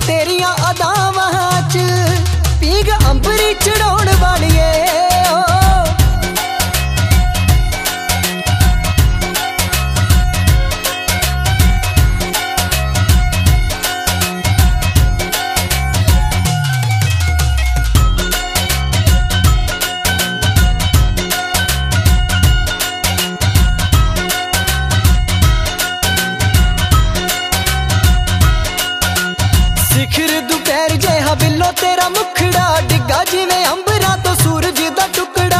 तेरिया अदावां च पीग अंबरी चढ़ाउण वालिए सिखर दोपहर जिहा बिल्लो तेरा मुखड़ा डिग्गा जिवें अंबरां तो सूरज दा टुकड़ा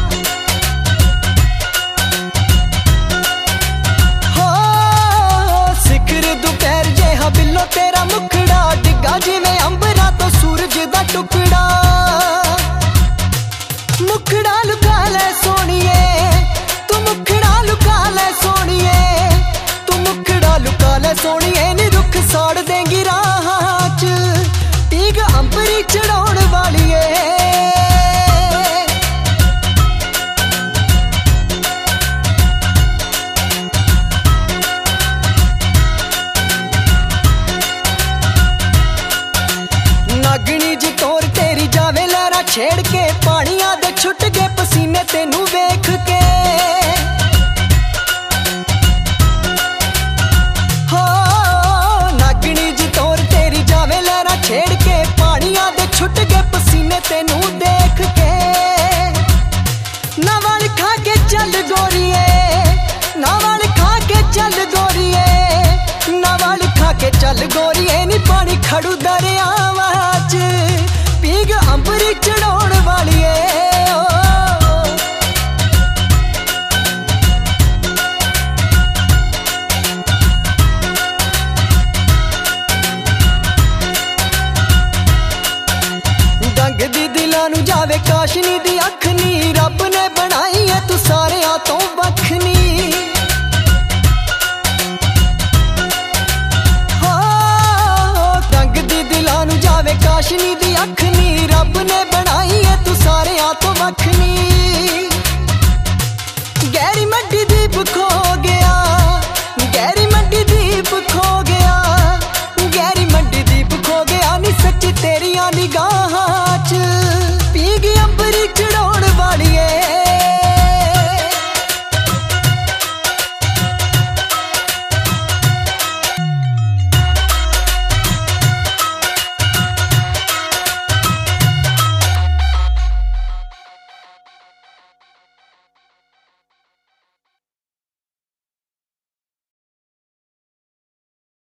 हो सिखर दोपहर जिहा बिल्लो तेरा मुखड़ा डिग्गा जिवें अंबरां तो सूरज दा टुकड़ा मुखड़ा लुका ले सोनिए तू मुखड़ा लुका ले सोनिए तू मुखड़ा लुका ले सोनिए नी रुख साड़ देंगी राह पीग अंबरी चढ़ाउण वालिए नागनी जी तोर तेरी जावे लहरा छेड़ के पानिया दे छुट गए पसीने तेनू वेख के छेड़ के पानिया दे छुट के पसीने तेनू देख के नावल खा के चल गोरिए नावल खा के चल गोरिए नावल खा के चल गोरिए नी पानी खड़ू दरियावां च पीग अंबरी चढ़ाउण वालिए जावे काशनी दी अखनी रब ने बनाई है तू सारियां तो बखनी तंग दी दिलां नू जावे काशनी दी अखनी रब ने बनाई है तू सारियां तो बखनी गहरी मड्डी दीप खो गया